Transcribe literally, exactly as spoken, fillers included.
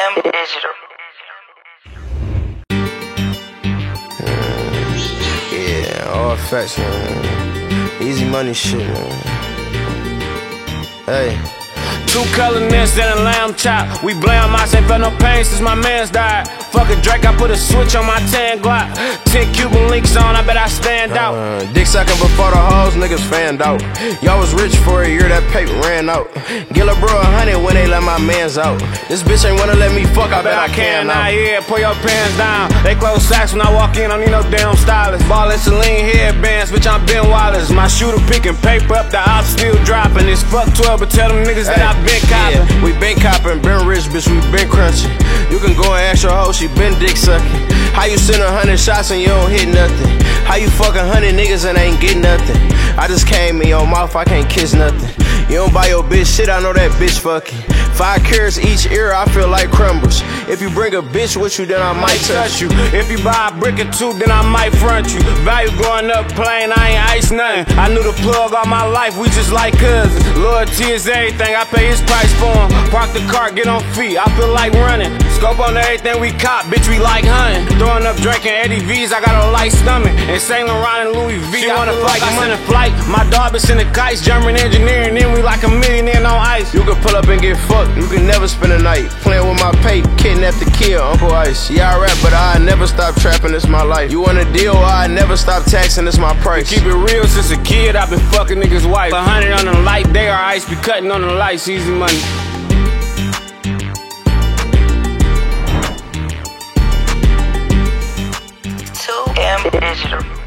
M Digital. Uh, yeah, all facts, man. Easy money shit, man. Hey. Two color nest and a lamb chop. We blame my ain't felt no pain since my mans died. Fuck a Drake, I put a switch on my tan Glock. Ten Cuban links on, I bet I stand out. Uh, dick sucking before the hoes, niggas fanned out. Y'all was rich for a year, that paper ran out. Give a bro a hundred when they let my mans out. This bitch ain't wanna let me fuck, I bet I can now. Nah, yeah, pull your pants down. They close sacks when I walk in, I don't need no damn stylist. Ballin' Celine headbands, bitch, I'm Ben Wallace. My shooter picking paper up, the ops still dropping. It's fuck twelve, but tell them niggas that I been copping. Yeah, we been copping, been rich, bitch, we been crunching. You can go and ask your hoe, she been dick sucking. How you send a hundred shots and you don't hit nothing? How you fucking hundred niggas and ain't get nothing? I just came in your mouth, I can't kiss nothing. You don't buy your bitch shit, I know that bitch fucking. Five carats each ear, I feel like crumbles. If you bring a bitch with you, then I might touch you. If you buy a brick or two, then I might front you. Value going up plain, I ain't ice nothing. I knew the plug all my life, we just like cousins. Loyalty is everything, I pay his price for him. Park the car, get on feet, I feel like running. Scope on everything we cop, bitch, we like hunting. Throwing up Drake and Eddie V's, I got a light stomach. And Saint Laurent and Louis V, she wanna fight, I'm in a flight. My dog been sending kites, German engineering, then we like a millionaire on ice. You can pull up and get fucked, you can never spend a night playing with my pay, kidnap the kid, Uncle Ice. Yeah, I rap, but I never stop trapping, it's my life. You want a deal, I never stop taxing, it's my price. Keep it real, since a kid, I've been fucking niggas' wife. A hundred on the light, they are ice, be cutting on the lights, easy money. two M Digital.